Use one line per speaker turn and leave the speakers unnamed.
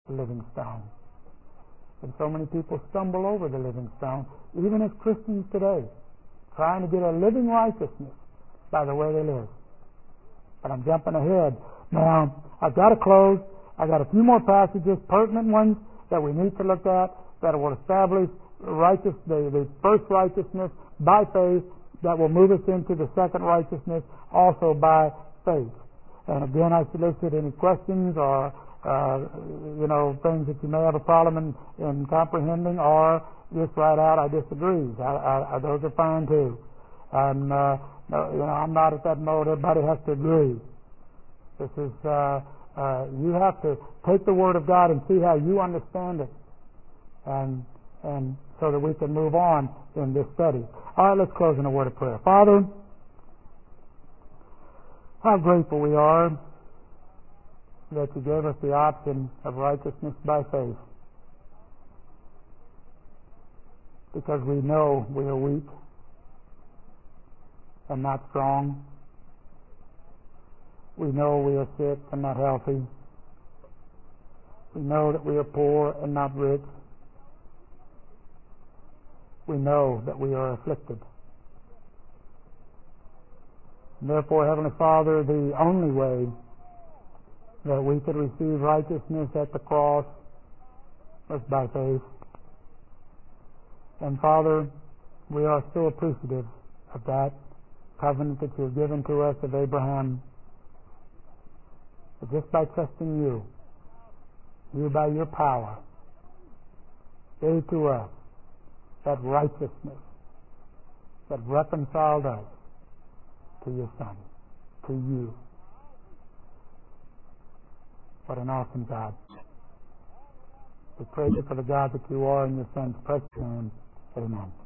the living stone. And so many people stumble over the living stone, even as Christians today, trying to get a living righteousness by the way they live. But I'm jumping ahead. Now, I've got to close. I've got a few more passages, pertinent ones, that we need to look at, that will establish the first righteousness by faith, that will move us into the second righteousness also by faith. And again, I solicit any questions or things that you may have a problem in comprehending, or just right out, I disagree. Those are fine too. And I'm not at that mode. Everybody has to agree. This is you have to take the Word of God and see how you understand it, and so that we can move on in this study. All right, let's close in a word of prayer. Father, how grateful we are that you gave us the option of righteousness by faith, because we know we are weak and not strong. We know we are sick and not healthy. We know that we are poor and not rich. We know that we are afflicted. And therefore, Heavenly Father, the only way that we could receive righteousness at the cross was by faith. And Father, we are so appreciative of that covenant that you've given to us of Abraham. But just by trusting you by your power, gave to us that righteousness that reconciled us to your Son, to you. What an awesome God. We praise you for the God that you are in your Son's precious name. Amen.